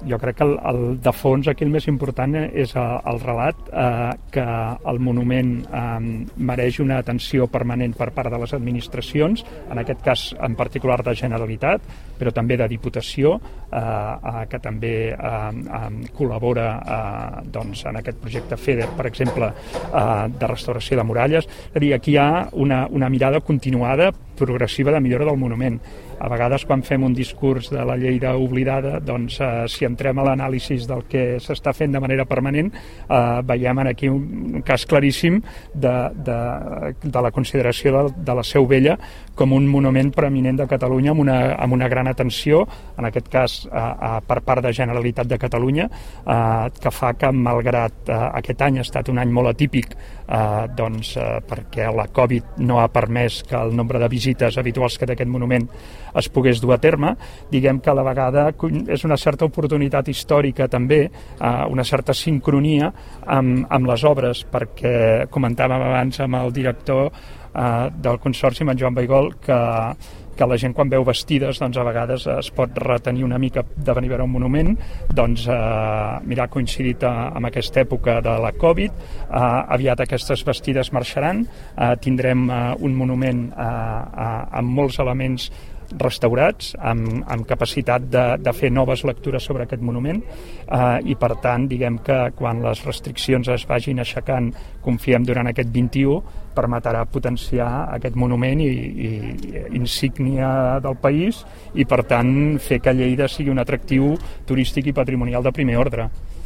jo crec que el de fons aquí el més important és el relat, que el monument mereix una atenció permanent per part de les administracions, en aquest cas en particular de Generalitat, però també de Diputació, que també col·labora doncs, en aquest projecte FEDER, per exemple, de restauració de muralles. És a dir, aquí hi ha una mirada continuada, progressiva de millora del monument. A vegades quan fem un discurs de la llei d'oblidada, doncs si entrem a l'anàlisi del que s'està fent de manera permanent, veiem aquí un cas claríssim de la consideració de la Seu Vella com un monument preeminent de Catalunya amb una gran atenció, en aquest cas per part de Generalitat de Catalunya, que fa que malgrat aquest any ha estat un any molt atípic, doncs perquè la Covid no ha permès que el nombre de visites habituals que té aquest monument es pogués dur a terme, diguem que a la vegada és una certa oportunitat històrica també, una certa sincronia amb les obres, perquè comentàvem abans amb el director del Consorci, amb en Joan Baigol, que la gent quan veu vestides doncs a vegades es pot retenir una mica de venir a veure un monument. Doncs mira, ha coincidit amb aquesta època de la Covid, aviat aquestes vestides marxaran, tindrem un monument amb molts elements restaurats, amb capacitat de fer noves lectures sobre aquest monument, i per tant diguem que quan les restriccions es vagin aixecant, confiem durant aquest 21, permetrà potenciar aquest monument i insígnia del país, i per tant fer que Lleida sigui un atractiu turístic i patrimonial de primer ordre.